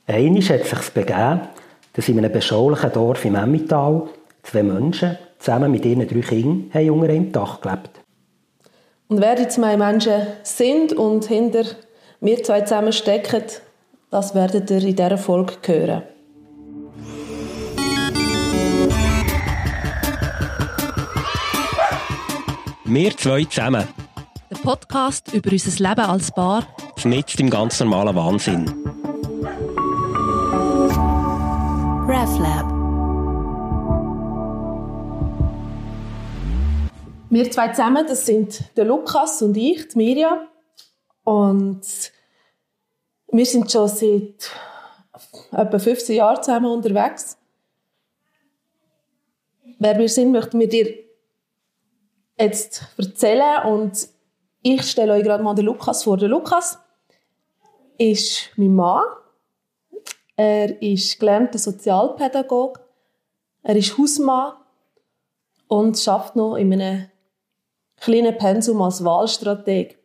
Einmal hat es sich begeben, dass in einem beschaulichen Dorf im Emmental 2 Menschen zusammen mit ihren 3 Kindern unter einem Dach gelebt. Und wer die 2 Menschen sind und hinter wir 2 zusammen stecken, das werdet ihr in dieser Folge hören. Wir 2 zusammen. Der Podcast über unser Leben als Paar. Mitten im ganz normalen Wahnsinn. RefLab. Wir 2 zusammen, das sind der Lukas und ich, die Mirja. Und wir sind schon seit etwa 15 Jahren zusammen unterwegs. Wer wir sind, möchten wir dir jetzt erzählen. Und ich stelle euch gerade mal den Lukas vor. Der Lukas ist mein Mann. Er ist gelernter Sozialpädagoge. Er ist Hausmann und arbeitet noch in einem kleinen Pensum als Wahlstrateg.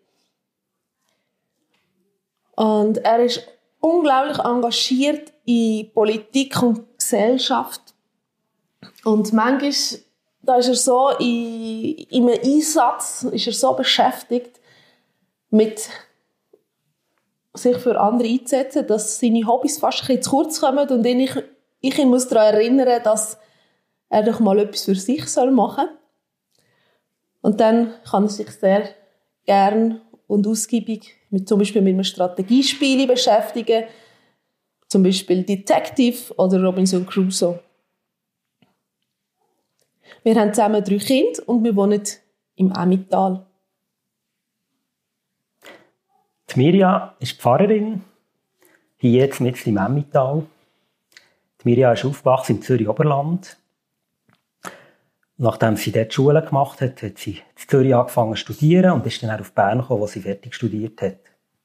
Und er ist unglaublich engagiert in Politik und Gesellschaft. Und manchmal da ist er so in einem Einsatz, ist er so beschäftigt mit sich für andere einzusetzen, dass seine Hobbys fast ein bisschen zu kurz kommen und ich ihn muss daran erinnern, dass er doch mal etwas für sich machen soll. Und dann kann er sich sehr gern und ausgiebig zum Beispiel mit einem Strategiespiel beschäftigen, zum Beispiel Detective oder Robinson Crusoe. Wir haben zusammen 3 Kinder und wir wohnen im Emmental. Die Mirja ist Pfarrerin, hier jetzt mitten im Emmental. Die Mirja ist aufgewachsen im Zürich-Oberland. Nachdem sie dort Schule gemacht hat, hat sie in Zürich angefangen zu studieren und ist dann auch auf Bern gekommen, wo sie fertig studiert hat.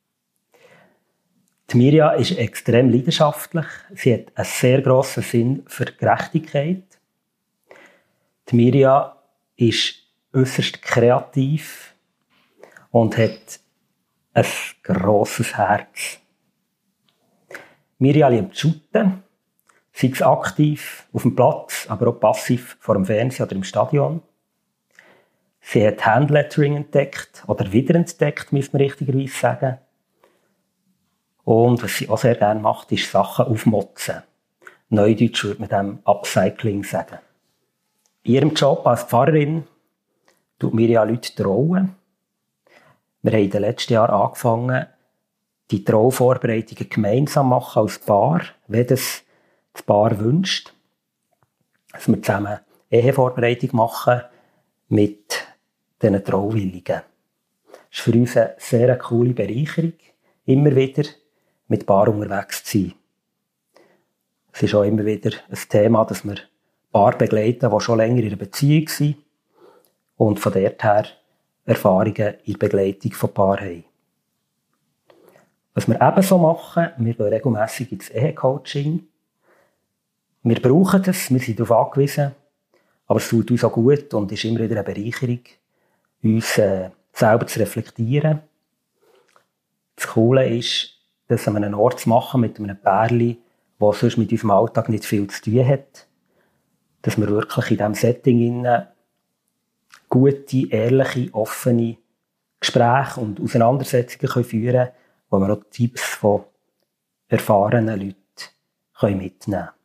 Die Mirja ist extrem leidenschaftlich. Sie hat einen sehr grossen Sinn für Gerechtigkeit. Die Mirja ist äußerst kreativ und hat ein grosses Herz. Mirja liebt Shooten, sei es aktiv auf dem Platz, aber auch passiv vor dem Fernsehen oder im Stadion. Sie hat Handlettering entdeckt, oder wiederentdeckt, muss man richtigerweise sagen. Und was sie auch sehr gerne macht, ist Sachen aufmotzen. Neudeutsch würde man dem Upcycling sagen. In ihrem Job als Pfarrerin tut Mirja Leute trauen. Wir haben in den letzten Jahren angefangen, die Trauvorbereitungen gemeinsam machen als Paar, wenn das Paar wünscht. Dass wir zusammen Ehevorbereitung machen mit diesen Trauwilligen. Das ist für uns eine sehr coole Bereicherung, immer wieder mit Paar unterwegs zu sein. Es ist auch immer wieder ein Thema, dass wir Paar begleiten, die schon länger in einer Beziehung sind und von dort her Erfahrungen in der Begleitung von Paaren haben. Was wir ebenso machen, wir gehen regelmässig ins Ehecoaching. Wir brauchen das, wir sind darauf angewiesen, aber es tut uns auch gut und ist immer wieder eine Bereicherung, uns selber zu reflektieren. Das Coole ist, das an einem Ort zu machen mit einem Pärchen, das sonst mit unserem Alltag nicht viel zu tun hat. Dass wir wirklich in diesem Setting gute, ehrliche, offene Gespräche und Auseinandersetzungen führen können, wo wir auch Tipps von erfahrenen Leuten mitnehmen können.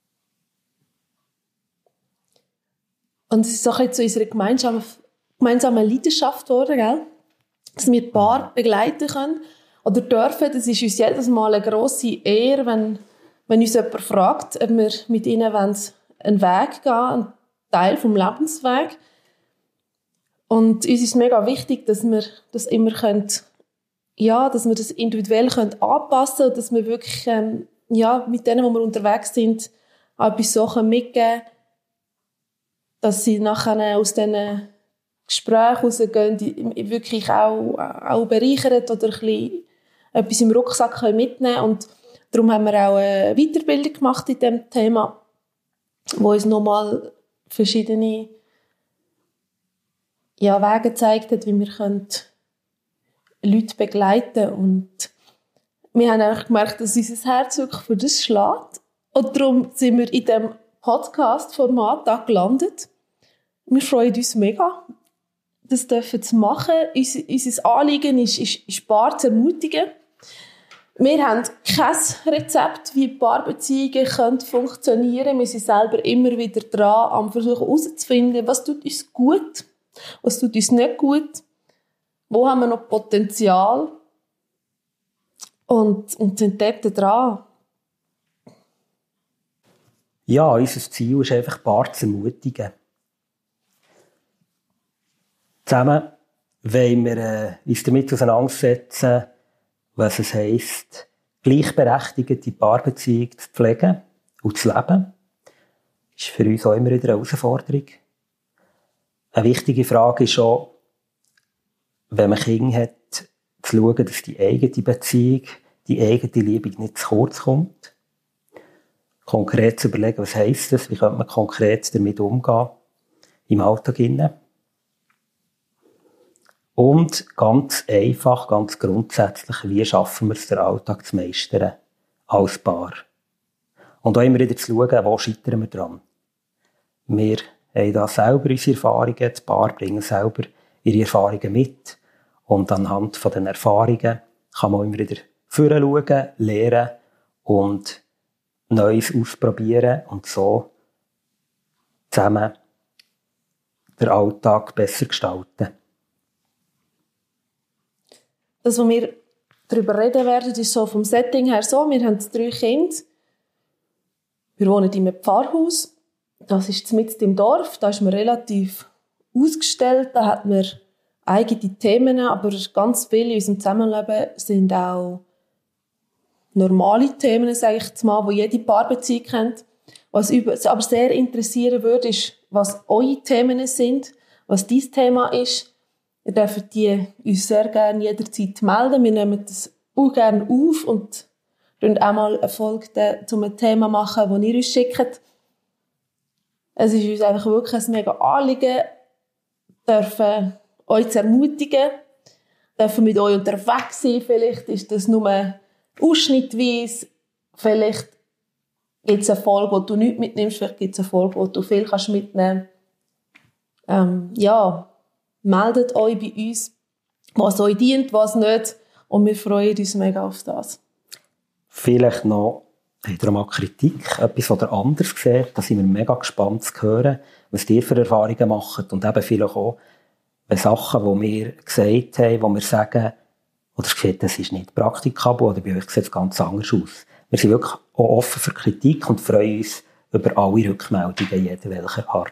Und es ist auch jetzt zu unserer gemeinsamen Leidenschaft geworden, gell? Dass wir die Paar begleiten können oder dürfen. Das ist uns jedes Mal eine grosse Ehre, wenn uns jemand fragt, ob wir mit ihnen einen Weg gehen, einen Teil vom Lebensweg. Und uns ist mega wichtig, dass wir das immer dass wir das individuell anpassen können und dass wir wirklich mit denen, wo wir unterwegs sind, auch etwas so mitgeben können, dass sie nachher aus diesen Gesprächen rausgehen, die wirklich auch bereichert oder ein bisschen etwas im Rucksack mitnehmen können. Und darum haben wir auch eine Weiterbildung gemacht in diesem Thema, wo uns nochmal verschiedene Wege gezeigt hat, wie wir Leute begleiten können. Und wir haben einfach gemerkt, dass unser Herz wirklich für das schlägt. Und darum sind wir in diesem Podcast-Format da gelandet. Wir freuen uns mega, das dürfen zu machen. Unser Anliegen ist Paare zu ermutigen. Wir haben kein Rezept, wie Paarbeziehungen funktionieren können. Wir sind selber immer wieder dran, am Versuchen herauszufinden, was tut uns gut, was tut uns nicht gut, wo haben wir noch Potenzial und sind dort dran. Ja, unser Ziel ist einfach, Paare zu ermutigen. Zusammen wollen wir uns damit auseinandersetzen, was es heisst, gleichberechtigte Paarbeziehung zu pflegen und zu leben. Das ist für uns auch immer wieder eine Herausforderung. Eine wichtige Frage ist auch, wenn man Kinder hat, zu schauen, dass die eigene Beziehung, die eigene Liebe nicht zu kurz kommt. Konkret zu überlegen, was heisst das, wie könnte man konkret damit umgehen im Alltag. Und ganz einfach, ganz grundsätzlich, wie schaffen wir es, den Alltag zu meistern als Paar. Und auch immer wieder zu schauen, wo scheitern wir dran. Wir haben da selber unsere Erfahrungen, das Paar bringen selber ihre Erfahrungen mit. Und anhand von den Erfahrungen kann man immer wieder vorschauen, lernen und Neues ausprobieren und so zusammen den Alltag besser gestalten. Das, was wir darüber reden werden, ist so vom Setting her so. Wir haben 3 Kinder. Wir wohnen in einem Pfarrhaus. Das ist mitten im Dorf. Da ist man relativ ausgestellt. Da hat man eigene Themen. Aber ganz viele in unserem Zusammenleben sind auch normale Themen, sage ich jetzt mal, die jede Paarbeziehung kennt. Was uns aber sehr interessieren würde, ist, was eure Themen sind, was dein Thema ist. Ihr dürft die uns sehr gerne jederzeit melden. Wir nehmen das auch gerne auf und machen auch mal eine Folge zu einem Thema machen, das ihr uns schickt. Es ist uns einfach wirklich ein mega Anliegen, dürfen euch zu ermutigen, dürfen mit euch unterwegs sein. Vielleicht ist das nur ausschnittweise. Vielleicht gibt es eine Folge, wo du nichts mitnimmst. Vielleicht gibt es eine Folge, wo du viel mitnehmen kannst. Meldet euch bei uns, was euch dient, was nicht. Und wir freuen uns mega auf das. Vielleicht noch habt ihr mal Kritik, etwas, was ihr anders seht. Da sind wir mega gespannt zu hören, was ihr für Erfahrungen macht. Und eben vielleicht auch Sachen, die wir gesagt haben, wo wir sagen, oder sieht, das ist nicht praktikabel, oder bei euch sieht es ganz anders aus. Wir sind wirklich auch offen für Kritik und freuen uns über alle Rückmeldungen, jeder welcher Art.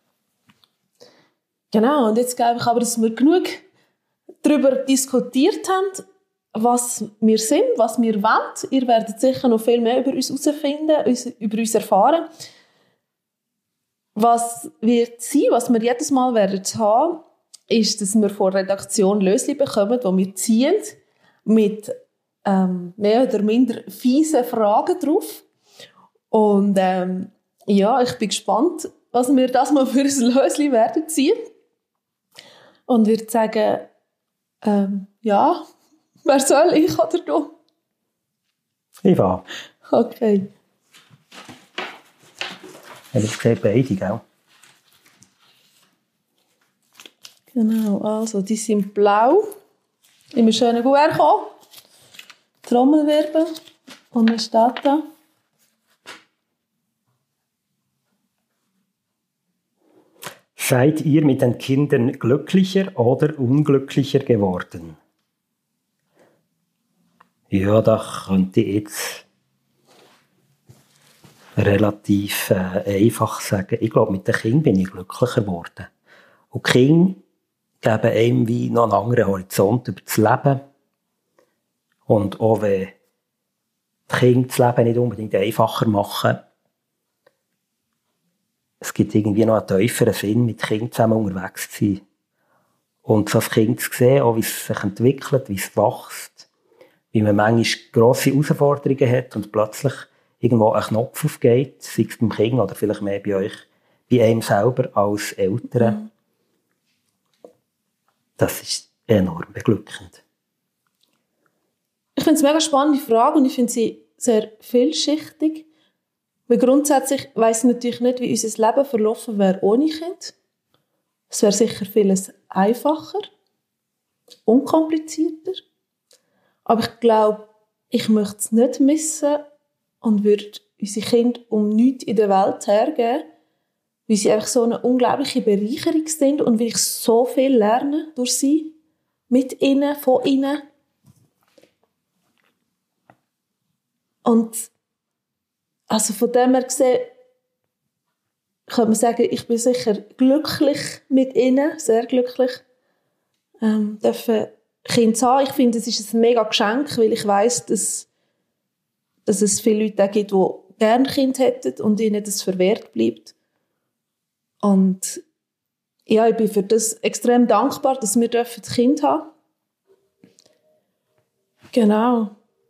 Genau, und jetzt glaube ich aber, dass wir genug darüber diskutiert haben, was wir sind, was wir wollen. Ihr werdet sicher noch viel mehr über uns herausfinden, über uns erfahren. Was wird sein, was wir jedes Mal werden haben, ist, dass wir von der Redaktion Lösli bekommen, die wir ziehen, mit mehr oder minder fiesen Fragen drauf. Und ich bin gespannt, was wir das mal für ein Lösli werden ziehen. Und würde sagen, wer soll, ich oder du? Eva. Okay. Habe ich gesehen, beide, gell? Genau, also die sind blau. Immer schön gut herkommen. Trommelwirbel. Und was steht da? Seid ihr mit den Kindern glücklicher oder unglücklicher geworden? Ja, da könnte ich jetzt relativ einfach sagen. Ich glaube, mit den Kindern bin ich glücklicher geworden. Und die Kinder geben einem wie noch einen anderen Horizont über das Leben. Und auch wenn die Kinder das Leben nicht unbedingt einfacher machen, es gibt irgendwie noch einen tieferen Sinn, mit Kindern zusammen unterwegs zu sein. Und so als Kind zu sehen, auch wie es sich entwickelt, wie es wächst, wie man manchmal grosse Herausforderungen hat und plötzlich irgendwo ein Knopf aufgeht, sei es beim Kind oder vielleicht mehr bei euch, bei einem selber als Eltern. Das ist enorm beglückend. Ich finde es eine mega spannende Frage und ich finde sie sehr vielschichtig. Weil grundsätzlich weiss ich natürlich nicht, wie unser Leben verlaufen wäre ohne Kind. Es wäre sicher vieles einfacher, unkomplizierter. Aber ich glaube, ich möchte es nicht missen und würde unsere Kinder um nichts in der Welt hergeben, weil sie einfach so eine unglaubliche Bereicherung sind und weil ich so viel lerne durch sie, mit ihnen, von ihnen. Und also von dem her gesehen, kann man sagen, ich bin sicher glücklich mit ihnen, sehr glücklich, dürfen Kinder zu haben. Ich finde, es ist ein mega Geschenk, weil ich weiss, dass es viele Leute gibt, die gerne Kinder hätten und ihnen das verwehrt bleibt. Und ja, ich bin für das extrem dankbar, dass wir das Kind haben. Genau.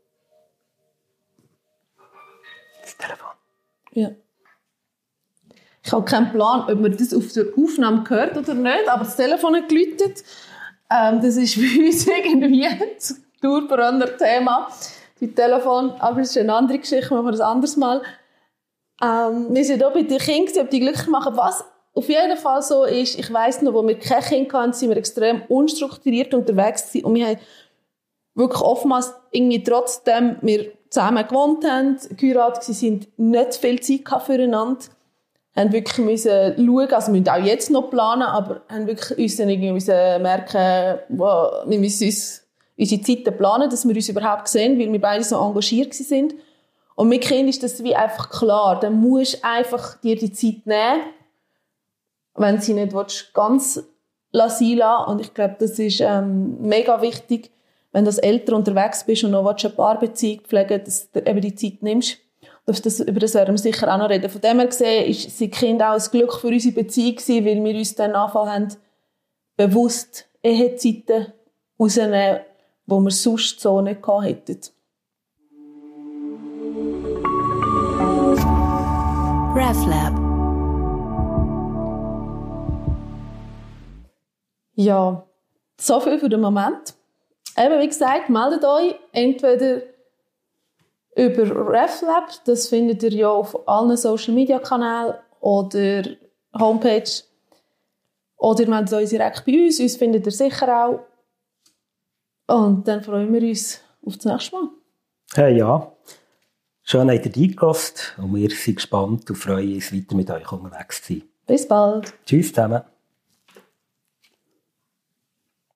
Das Telefon. Ja. Ich habe keinen Plan, ob man das auf der Aufnahme hört oder nicht, aber das Telefon hat geläutet. Das ist für uns irgendwie ein Dauerbrenner-Thema, die Telefon. Aber es ist eine andere Geschichte, machen wir das anderes Mal. Wir sind hier bei den Kindern, ob die glücklich machen. Was auf jeden Fall so ist, ich weiss noch, wo wir kein Kind hatten, sind wir extrem unstrukturiert unterwegs gewesen. Und wir haben wirklich oftmals irgendwie trotzdem wir zusammen gewohnt haben, geheiratet waren, nicht viel Zeit füreinander. Haben wirklich müssen schauen, also wir müssen auch jetzt noch planen, aber haben wirklich uns dann irgendwie müssen merken, wow, wir müssen uns unsere Zeiten planen, dass wir uns überhaupt sehen, weil wir beide so engagiert sind. Und mit Kindern ist das wie einfach klar. Dann musst du einfach dir die Zeit nehmen, wenn sie nicht ganz sein lassen. Und ich glaube, das ist mega wichtig, wenn du als Eltern unterwegs bist und noch eine Paarbeziehung pflegen, dass du eben die Zeit nimmst. Über das werden wir sicher auch noch reden. Von dem her gesehen, sind die Kinder auch ein Glück für unsere Beziehung gewesen, weil wir uns dann angefangen haben, bewusst Ehezeiten rauszunehmen, die wir sonst so nicht gehabt hätten. RefLab. Ja, so viel für den Moment. Eben, wie gesagt, meldet euch entweder über RefLab, das findet ihr ja auf allen Social-Media-Kanälen oder Homepage. Oder ihr meldet euch direkt bei uns findet ihr sicher auch. Und dann freuen wir uns auf das nächste Mal. Hey, ja, schön habt ihr reingelassen und wir sind gespannt und freuen uns, weiter mit euch unterwegs zu sein. Bis bald. Tschüss zusammen.